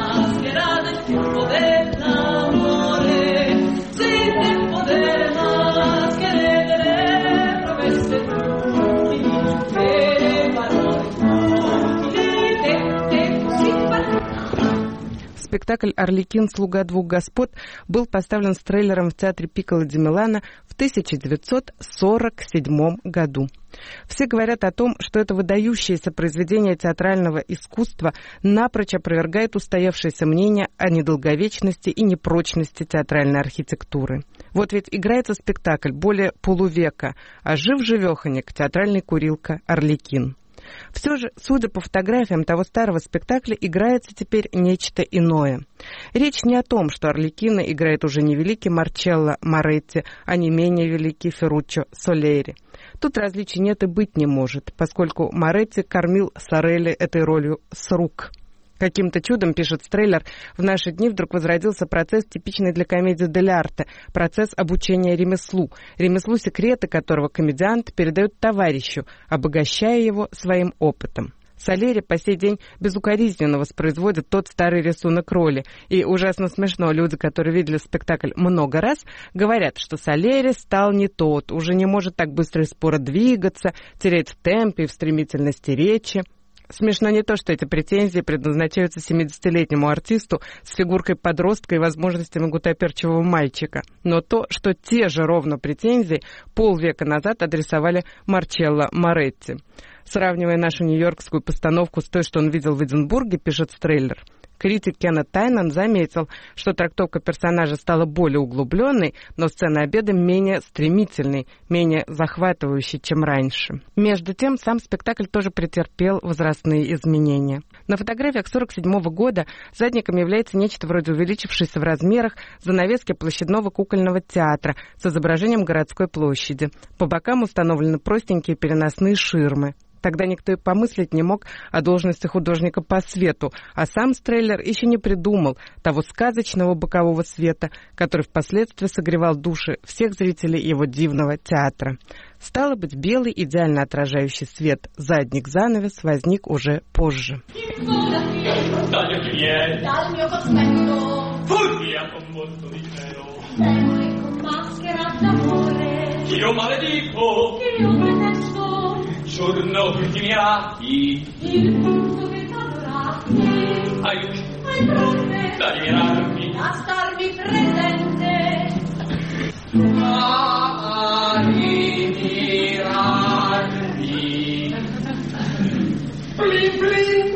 Спектакль «Арлекин. Слуга двух господ» был поставлен Стреллером в театре Пикколо ди Милано в 1947 году. Все говорят о том, что это выдающееся произведение театрального искусства напрочь опровергает устоявшееся мнение о недолговечности и непрочности театральной архитектуры. Вот ведь играется спектакль более полувека, а жив-живеханик театральный курилка Арлекин. Все же, судя по фотографиям того старого спектакля, играется теперь нечто иное. Речь не о том, что Арлекина играет уже не великий Марчелло Моретти, а не менее великий Ферруччо Солери. Тут различий нет и быть не может, поскольку Моретти кормил Сорелли этой ролью с рук. Каким-то чудом, пишет Стреллер, в наши дни вдруг возродился процесс, типичный для комедии дель арте, процесс обучения ремеслу, секреты которого комедиант передает товарищу, обогащая его своим опытом. Солери по сей день безукоризненно воспроизводит тот старый рисунок роли, и ужасно смешно люди, которые видели спектакль много раз, говорят, что Солери стал не тот, уже не может так быстро и споро двигаться, теряет в темпе и в стремительности речи. Смешно не то, что эти претензии предназначаются 70-летнему артисту с фигуркой подростка и возможностями гутоперчивого мальчика, но то, что те же ровно претензии полвека назад адресовали Марчелло Моретти. Сравнивая нашу нью-йоркскую постановку с той, что он видел в Эдинбурге, пишет Стреллер, критик Кеннет Тайнан заметил, что трактовка персонажа стала более углубленной, но сцена обеда менее стремительной, менее захватывающей, чем раньше. Между тем, сам спектакль тоже претерпел возрастные изменения. На фотографиях 1947 года задником является нечто вроде увеличившейся в размерах занавески площадного кукольного театра с изображением городской площади. По бокам установлены простенькие переносные ширмы. Тогда никто и помыслить не мог о должности художника по свету, а сам Стреллер еще не придумал того сказочного бокового света, который впоследствии согревал души всех зрителей его дивного театра. Стало быть, белый, идеально отражающий свет задник-занавес возник уже позже. Giorno ultimi atti, il punto che t'adorati, ai pronte da liberarmi, a starmi presente, a ritirarmi. Blin blin.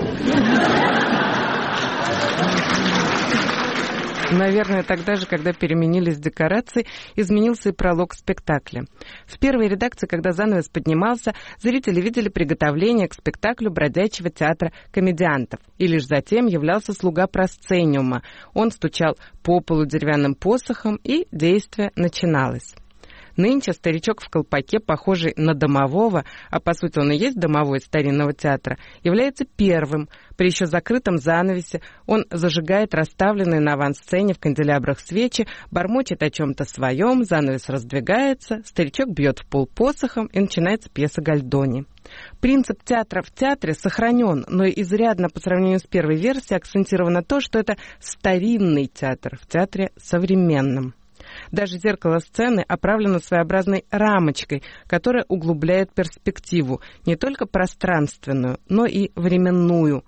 Наверное, тогда же, когда переменились декорации, изменился и пролог спектакля. В первой редакции, когда занавес поднимался, зрители видели приготовление к спектаклю бродячего театра комедиантов. И лишь затем являлся слуга просцениума. Он стучал по полу деревянным посохом, и действие начиналось. Нынче старичок в колпаке, похожий на домового, а по сути он и есть домовой старинного театра, является первым. При еще закрытом занавесе он зажигает расставленные на авансцене в канделябрах свечи, бормочет о чем-то своем, занавес раздвигается, старичок бьет в пол посохом, и начинается пьеса Гальдони. Принцип театра в театре сохранен, но изрядно по сравнению с первой версией акцентировано то, что это старинный театр в театре современном. Даже зеркало сцены оправлено своеобразной рамочкой, которая углубляет перспективу, не только пространственную, но и временную.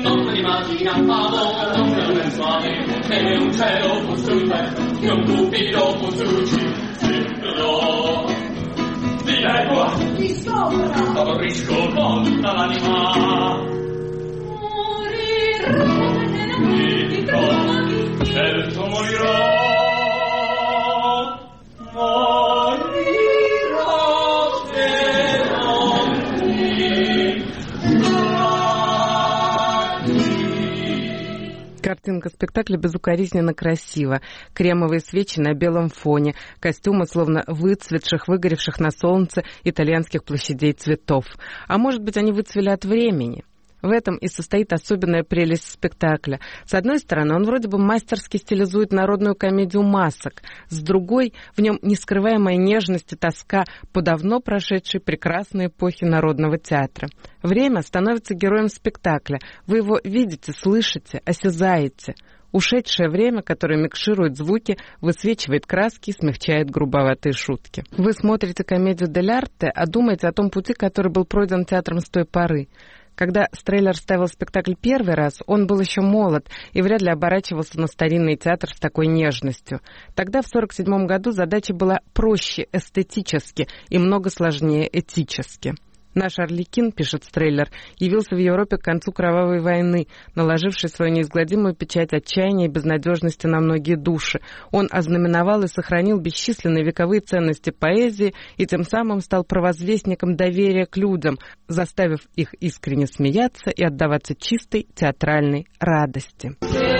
Certo morirò, se non mi Картинка спектакля безукоризненно красива. Кремовые свечи на белом фоне, костюмы, словно выцветших, выгоревших на солнце итальянских площадей цветов. А может быть, они выцвели от времени? В этом и состоит особенная прелесть спектакля. С одной стороны, он вроде бы мастерски стилизует народную комедию масок. С другой, в нем нескрываемая нежность и тоска по давно прошедшей прекрасной эпохе народного театра. Время становится героем спектакля. Вы его видите, слышите, осязаете. Ушедшее время, которое микширует звуки, высвечивает краски и смягчает грубоватые шутки. Вы смотрите комедию дель арте, а думаете о том пути, который был пройден театром с той поры. Когда Стреллер ставил спектакль первый раз, он был еще молод и вряд ли оборачивался на старинный театр с такой нежностью. Тогда, в 1947 году, задача была проще эстетически и много сложнее этически. Наш Арлекин, пишет Стреллер, явился в Европе к концу Кровавой войны, наложивший свою неизгладимую печать отчаяния и безнадежности на многие души. Он ознаменовал и сохранил бесчисленные вековые ценности поэзии и тем самым стал провозвестником доверия к людям, заставив их искренне смеяться и отдаваться чистой театральной радости.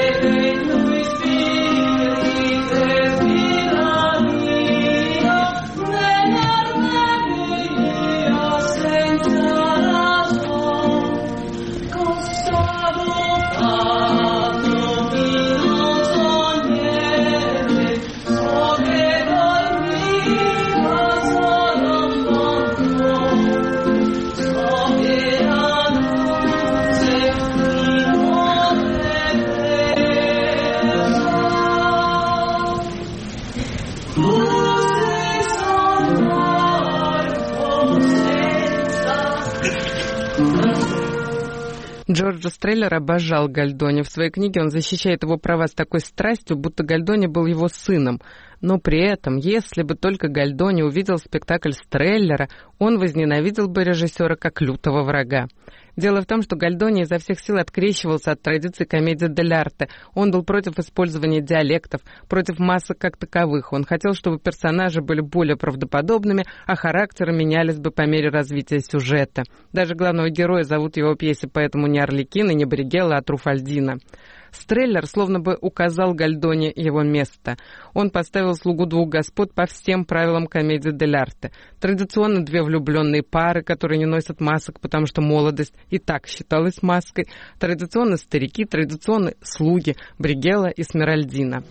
Джорджо Стреллер обожал Гальдони. В своей книге он защищает его права с такой страстью, будто Гальдони был его сыном. Но при этом, если бы только Гальдони увидел спектакль Стреллера, он возненавидел бы режиссера как лютого врага. Дело в том, что Гальдони изо всех сил открещивался от традиции комедии дель арте. Он был против использования диалектов, против масок как таковых. Он хотел, чтобы персонажи были более правдоподобными, а характеры менялись бы по мере развития сюжета. Даже главного героя зовут в его пьесе поэтому не Арлекин и не Бригелла, а Труфальдино. Стреллер словно бы указал Гальдони его место. Он поставил «Слугу двух господ» по всем правилам комедии дель арте. Традиционно две влюбленные пары, которые не носят масок, потому что молодость и так считалась маской. Традиционно старики, традиционно слуги Бригелла и Смиральдина.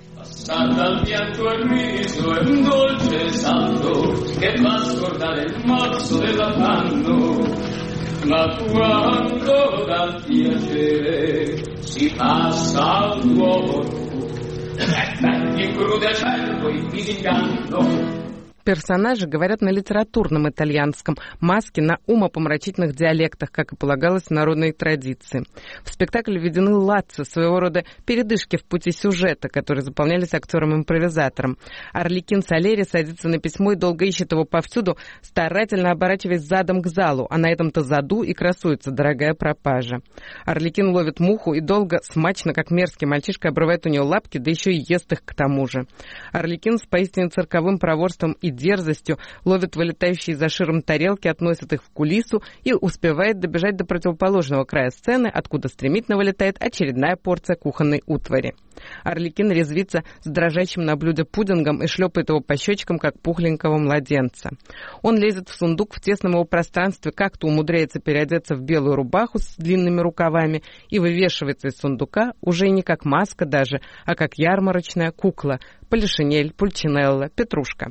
Ma quando dal piacere si passa al duomo, in crude cerco il disinganno. Персонажи говорят на литературном итальянском, маски на умопомрачительных диалектах, как и полагалось в народной традиции. В спектакле введены латцы, своего рода передышки в пути сюжета, которые заполнялись актером-импровизатором. Арлекин Салери садится на письмо и долго ищет его повсюду, старательно оборачиваясь задом к залу, а на этом-то заду и красуется дорогая пропажа. Арлекин ловит муху и долго, смачно, как мерзкий мальчишка, обрывает у нее лапки, да еще и ест их к тому же. Арлекин с поистине цирковым проворством и дерзостью ловит вылетающие за ширм тарелки, относит их в кулису и успевает добежать до противоположного края сцены, откуда стремительно вылетает очередная порция кухонной утвари. Арлекин резвится с дрожащим на блюде пудингом и шлепает его по щечкам, как пухленького младенца. Он лезет в сундук в тесном его пространстве, как-то умудряется переодеться в белую рубаху с длинными рукавами и вывешивается из сундука уже не как маска даже, а как ярмарочная кукла — Полишинель, Пульчинелла, Петрушка.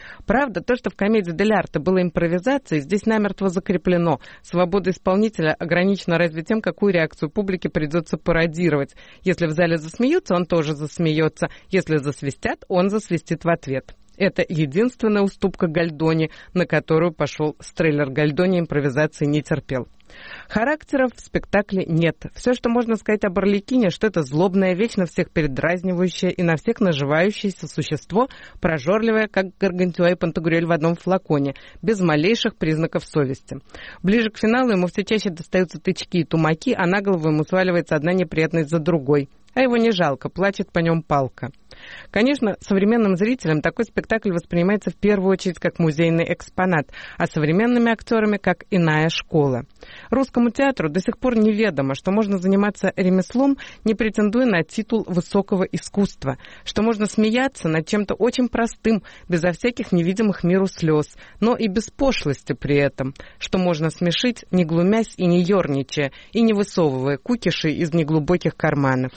Правда, то, что в комедии дель арте было импровизацией, здесь намертво закреплено. Свобода исполнителя ограничена разве тем, какую реакцию публике придется пародировать. Если в зале засмеются, он тоже засмеется. Если засвистят, он засвистит в ответ. Это единственная уступка Гальдони, на которую пошел Стреллер. Гальдони импровизации не терпел. Характеров в спектакле нет. Все, что можно сказать об Арлекине, что это злобное, вечно всех передразнивающее и на всех наживающееся существо, прожорливое, как Гаргантюа и Пантагрюэль в одном флаконе, без малейших признаков совести. Ближе к финалу ему все чаще достаются тычки и тумаки, а на голову ему сваливается одна неприятность за другой. А его не жалко, плачет по нем палка. Конечно, современным зрителям такой спектакль воспринимается в первую очередь как музейный экспонат, а современными актерами как иная школа. Русскому театру до сих пор неведомо, что можно заниматься ремеслом, не претендуя на титул высокого искусства, что можно смеяться над чем-то очень простым, безо всяких невидимых миру слез, но и без пошлости при этом, что можно смешить, не глумясь и не ерничая, и не высовывая кукиши из неглубоких карманов.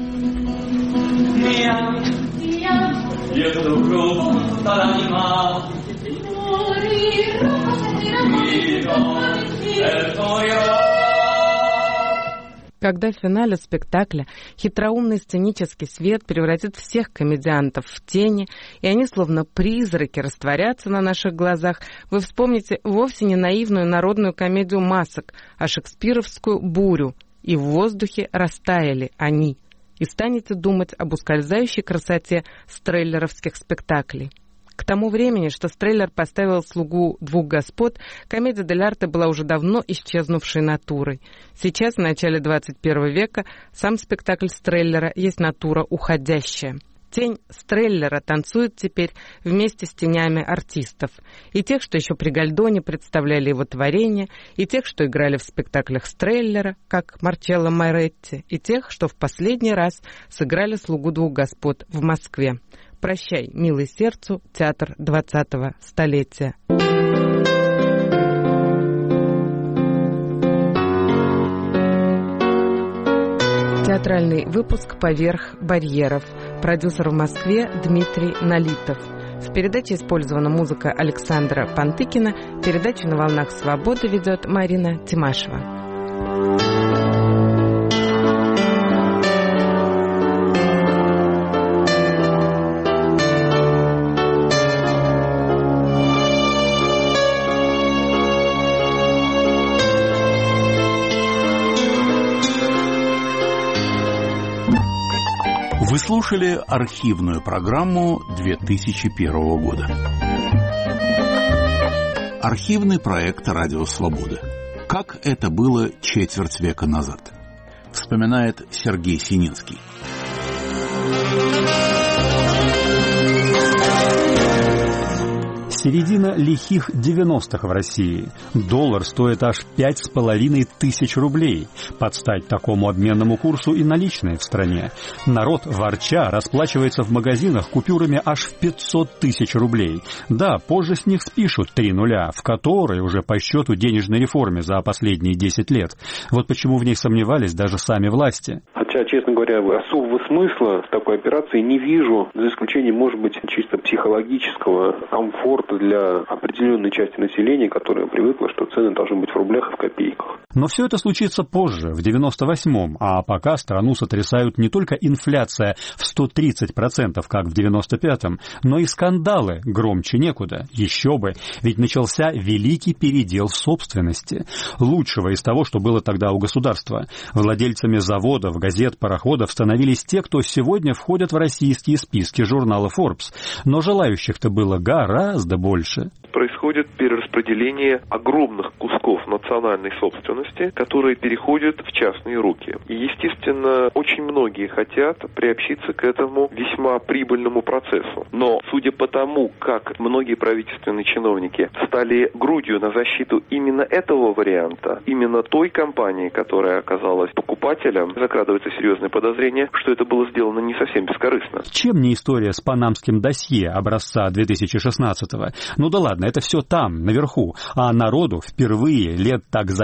Когда в финале спектакля хитроумный сценический свет превратит всех комедиантов в тени, и они словно призраки растворятся на наших глазах, вы вспомните вовсе не наивную народную комедию масок, а шекспировскую бурю, и в воздухе растаяли они, и станете думать об ускользающей красоте стреллеровских спектаклей. К тому времени, что Стреллер поставил «Слугу двух господ», комедия дель арте была уже давно исчезнувшей натурой. Сейчас, в начале 21 века, сам спектакль Стреллера есть натура уходящая. Тень Стреллера танцует теперь вместе с тенями артистов. И тех, что еще при Гальдоне представляли его творения, и тех, что играли в спектаклях Стреллера, как Марчелло Моретти, и тех, что в последний раз сыграли «Слугу двух господ» в Москве. Прощай, милый сердцу, театр 20-го столетия. Театральный выпуск «Поверх барьеров». Продюсер в Москве Дмитрий Налитов. В передаче использована музыка Александра Пантыкина. Передачу «На волнах свободы» ведет Марина Тимашева. Вы слушали архивную программу 2001 года. Архивный проект «Радио Свобода». Как это было четверть века назад, вспоминает Сергей Сининский. Середина лихих 90-х в России. Доллар стоит аж 5500 рублей. Под стать такому обменному курсу и наличные в стране. Народ, ворча, расплачивается в магазинах купюрами аж в 500 тысяч рублей. Да, позже с них спишут 3 нуля, в которой уже по счету денежной реформе за последние 10 лет. Вот почему в ней сомневались даже сами власти. Хотя, честно говоря, особого смысла в такой операции не вижу, за исключением, может быть, чисто психологического комфорта для определенной части населения, которая привыкла, что цены должны быть в рублях и в копейках. Но все это случится позже, в 98-м, а пока страну сотрясают не только инфляция в 130%, как в 95-м, но и скандалы громче некуда. Еще бы, ведь начался великий передел собственности. Лучшего из того, что было тогда у государства. Владельцами заводов, газет, пароходов становились те, кто сегодня входят в российские списки журнала Forbes. Но желающих-то было гораздо больше. Происходит перераспределение огромных кусков национальной собственности, которые переходят в частные руки. И, естественно, очень многие хотят приобщиться к этому весьма прибыльному процессу. Но, судя по тому, как многие правительственные чиновники стали грудью на защиту именно этого варианта, именно той компании, которая оказалась покупателем, закрадывается серьезное подозрение, что это было сделано не совсем бескорыстно. Чем не история с панамским досье образца 2016-го? Ну да ладно, это все там, наверху. А народу впервые лет так за 70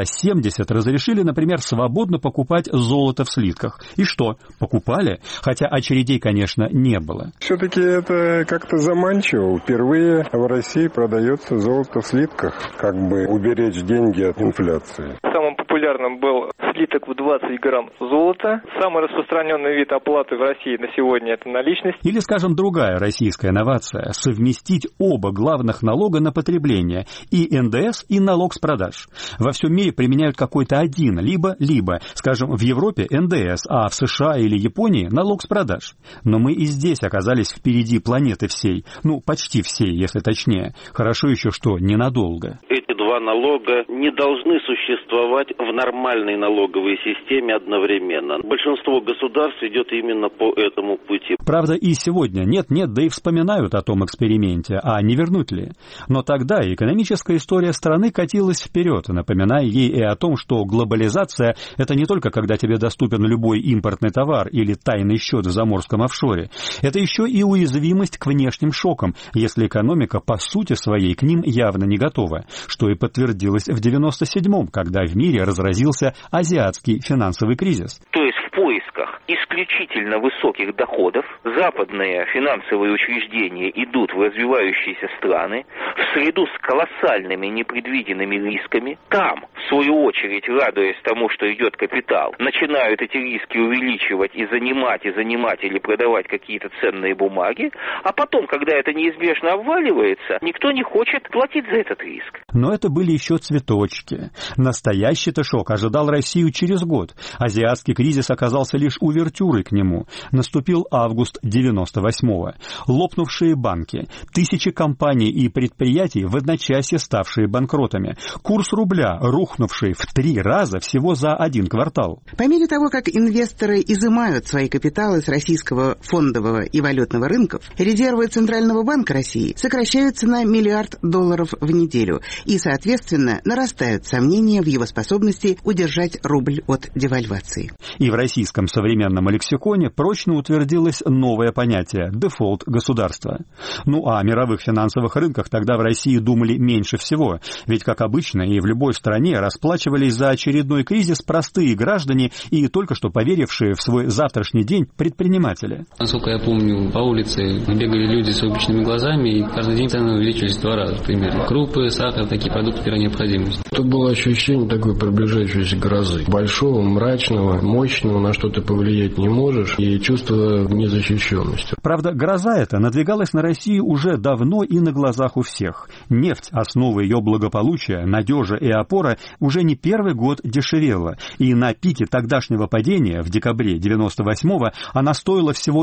70 разрешили, например, свободно покупать золото в слитках. И что? Покупали? Хотя очередей, конечно, не было. Все-таки это как-то заманчиво. Впервые в России продается золото в слитках, как бы уберечь деньги от инфляции. Самым популярным был слиток в 20 грамм золота. Самый распространенный вид оплаты в России на сегодня – это наличность. Или, скажем, другая российская новация – совместить оба главных налога на потребление – и НДС, и налог с продаж. Во всем мире применяют какой-то один, либо. Скажем, в Европе НДС, а в США или Японии налог с продаж. Но мы и здесь оказались впереди планеты всей. Ну, почти всей, если точнее. Хорошо еще, что ненадолго. Эти два налога не должны существовать в нормальной налоговой системе одновременно. Большинство государств идет именно по этому пути. Правда, и сегодня нет-нет, да и вспоминают о том эксперименте, а не вернуть ли. Но тогда экономическая история страны катилась вперед, напоминая ей и о том, что глобализация – это не только когда тебе доступен любой импортный товар или тайный счет в заморском офшоре. Это еще и уязвимость к внешним шокам, если экономика по сути своей к ним явно не готова, что и подтвердилось в 1997-м, когда в мире разразился азиатский финансовый кризис. То есть в поисках исключительно высоких доходов западные финансовые учреждения идут в развивающиеся страны в среду с колоссальными непредвиденными рисками. Там, в свою очередь, радуясь тому, что идет капитал, начинают эти риски увеличивать и занимать или продавать какие-то ценные бумаги, а потом, когда это неизбежно обваливается, никто не хочет платить за этот риск. Но это были еще цветочки. Настоящий-то шок ожидал Россию через год. Азиатский кризис оказался лишь увертюрой к нему. Наступил август 98-го. Лопнувшие банки, тысячи компаний и предприятий, в одночасье ставшие банкротами. Курс рубля, рухнувший в 3 раза всего за 1 квартал. По мере того, как инвесторы изымают свои капиталы с российского фондового и валютного рынков, резервы Центрального банка России сокращаются на $1 миллиард в неделю, и, соответственно, нарастают сомнения в его способности удержать рубль от девальвации. И в российском современном лексиконе прочно утвердилось новое понятие – дефолт государства. Ну а о мировых финансовых рынках тогда в России думали меньше всего, ведь, как обычно, и в любой стране расплачивались за очередной кризис простые граждане и только что поверившие в свой завтрашний день предприниматели. Насколько я помню, по улице бегали люди с выпученными глазами, и каждый день цены увеличивались в 2 раза примерно. Крупы, сахар, такие продукты первой необходимости. Тут было ощущение такой приближающейся грозы. Большого, мрачного, мощного, на что ты повлиять не можешь, и чувство незащищенности. Правда, гроза эта надвигалась на Россию уже давно и на глазах у всех. Нефть, основа ее благополучия, надежа и опора, уже не первый год дешевела. И на пике тогдашнего падения, в декабре 98-го, она стоила всего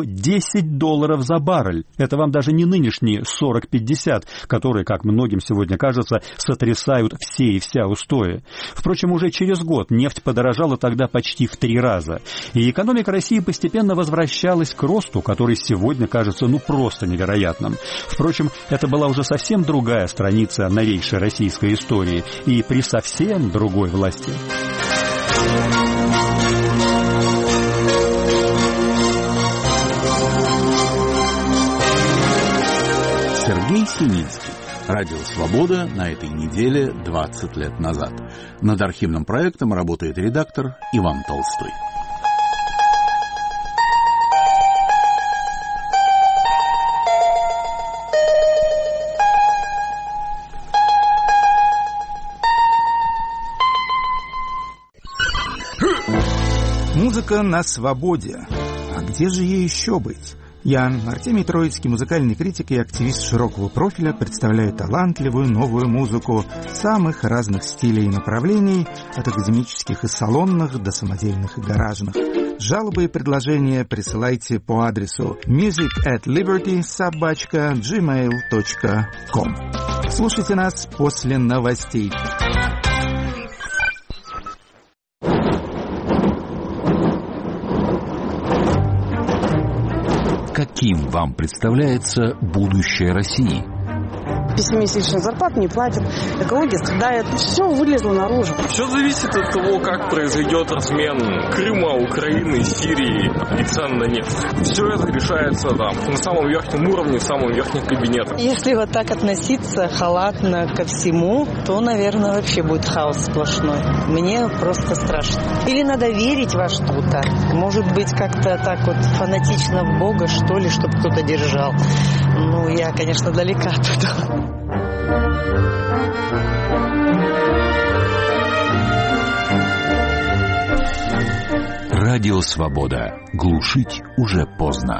$10 за баррель. Это вам даже не нынешние 40-50, которые, как многим сегодня кажется, сотрясают все и вся устои. Впрочем, уже через год нефть подорожала тогда почти в 3 раза. И экономика России постепенно возвращалась к росту, который сегодня кажется просто невероятным. Впрочем, это была уже совсем другая страница новейшей российской истории и при совсем другой власти. Сергей Сининский. Радио «Свобода» на этой неделе 20 лет назад. Над архивным проектом работает редактор Иван Толстой. Музыка на свободе. А где же ей еще быть? Я, Артемий Троицкий, музыкальный критик и активист широкого профиля, представляю талантливую новую музыку самых разных стилей и направлений, от академических и салонных до самодельных и гаражных. Жалобы и предложения присылайте по адресу music@liberty@gmail.com. Слушайте нас после новостей. Каким вам представляется будущее России? пессимистично, зарплат не платят, экология страдает. Все вылезло наружу. Все зависит от того, как произойдет размен Крыма, Украины, Сирии и цен на нефть. Все это решается там, на самом верхнем уровне, в самом верхнем кабинете. Если вот так относиться халатно ко всему, то, наверное, вообще будет хаос сплошной. Мне просто страшно. Или надо верить во что-то. Может быть, как-то так вот фанатично в Бога, что ли, чтобы кто-то держал. Ну, я, конечно, далека от этого. Радио «Свобода». Глушить уже поздно.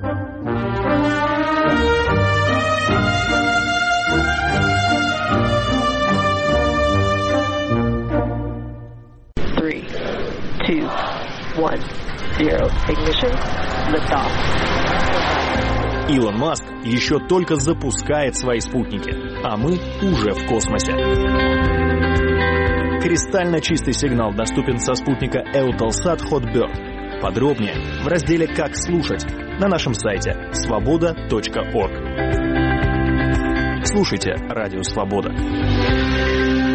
Илон Маск еще только запускает свои спутники, а мы уже в космосе. Кристально чистый сигнал доступен со спутника Eutelsat Hotbird. Подробнее в разделе «Как слушать» на нашем сайте svoboda.org. Слушайте «Радио Свобода».